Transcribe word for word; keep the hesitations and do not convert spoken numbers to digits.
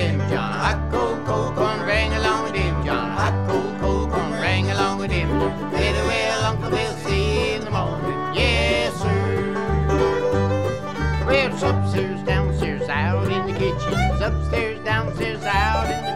him, John. Hot cold, cold corn, ring along with him, John. Hot cold, cold corn, ring along with him. Very well, Uncle Bill, see you in the morning. Yes, sir. Well, it's upstairs, downstairs, out in the kitchen. It's upstairs, downstairs, out in the